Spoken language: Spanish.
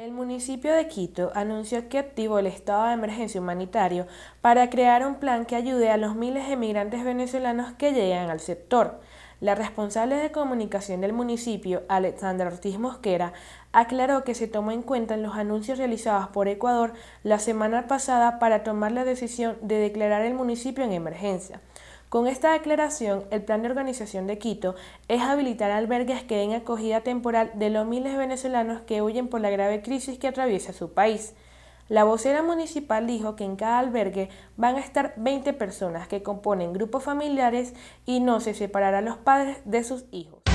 El municipio de Quito anunció que activó el estado de emergencia humanitario para crear un plan que ayude a los miles de migrantes venezolanos que llegan al sector. La responsable de comunicación del municipio, Alexandra Ortiz Mosquera, aclaró que se tomó en cuenta en los anuncios realizados por Ecuador la semana pasada para tomar la decisión de declarar el municipio en emergencia. Con esta declaración, el plan de organización de Quito es habilitar albergues que den acogida temporal de los miles de venezolanos que huyen por la grave crisis que atraviesa su país. La vocera municipal dijo que en cada albergue van a estar 20 personas que componen grupos familiares y no se separará a los padres de sus hijos.